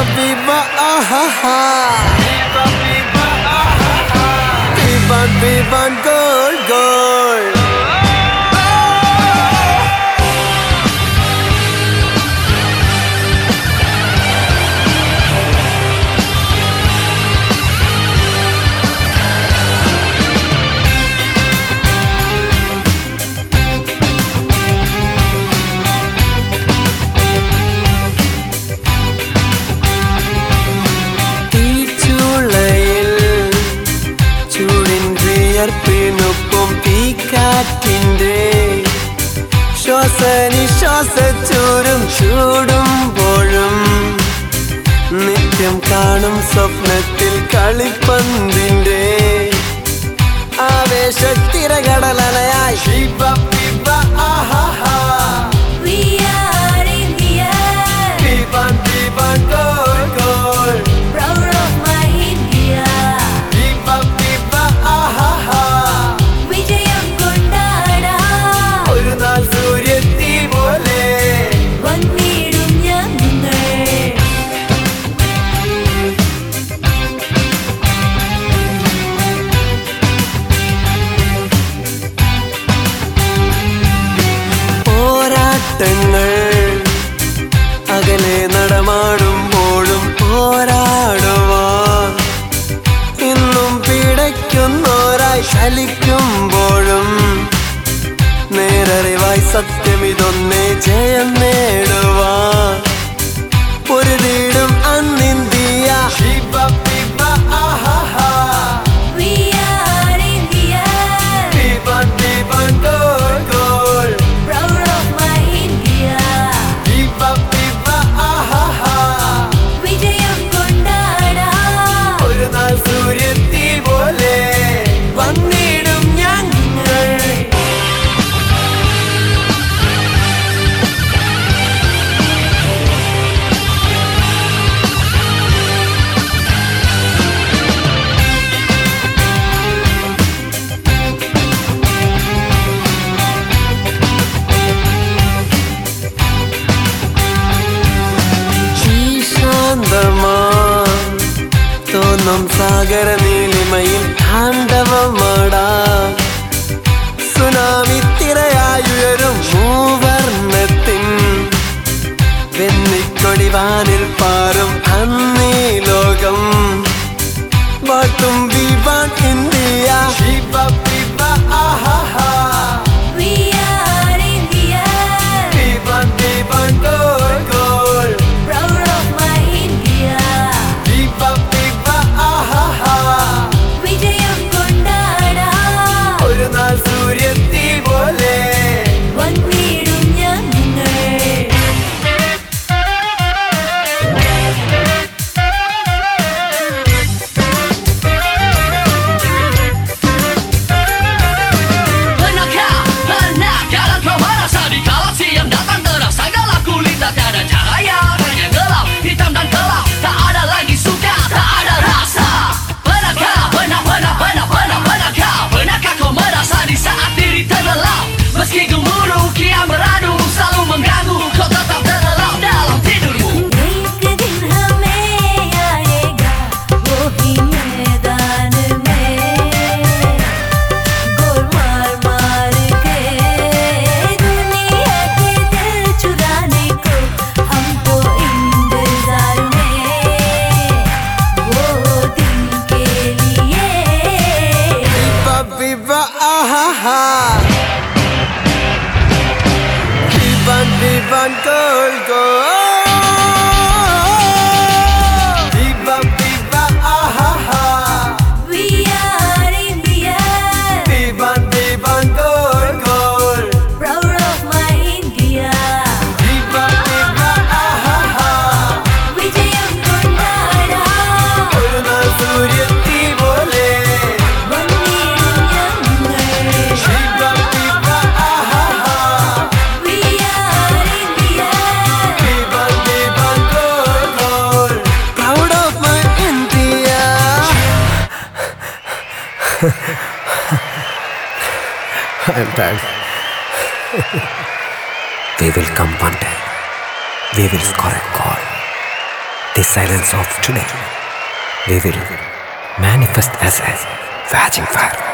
viva, ah ah ah. Viva, viva, ah ah ah. Vivan, vivan, gol, gol. ും തീക്കാറ്റിൻ്റെ ശ്വാസനിശ്വാസച്ചൂരും ചൂടുമ്പോഴും നിത്യം കാണും സ്വപ്നത്തിൽ കളിപ്പന്തിൻ്റെ ആവേശത്തിരകടലയായി ശിവ വിവ ആഹാ വിവാൻ വിവാൻ ഗോൾ ഗോൾ അകലെ നടമാടുമ്പോഴും പോരാടുവാൻ ഇന്നും പിടയ്ക്കുന്നോരായി ചലിക്കുമ്പോഴും നേരറിവായി സത്യമിതൊന്നേ ജയം നേടുവാൻ പൊരുതിടും അന്നിന്ത്യ ശിവ വിവ ആഹാ വിവാൻ വിവാൻ ഗോൾ ഗോൾ തോന്നും സാഗര നീലിമയിൽ താണ്ഡവമാടാ സുനാമി തിരയായുയരും മൂവർണ്ണത്തിൻ വെന്നിക്കൊടിവാനിൽ പാറും അന്നീ ലോകം വാട്ടും വിവാൻ ഇന്ത്യ ശിവ വിവ ആഹാ വിവാൻ വിവാൻ goal goal Vivan, vivan, gol, gol. Vivan, viva, ahaha. We are India. Vivan, vivan, gol, gol. Proud of my India. Vivan, viva, ahaha. Vijayam kondada. Purna suryati bole. I'm tired. We will come one day. We will score a goal. the silence of today, we will manifest as a raging fire.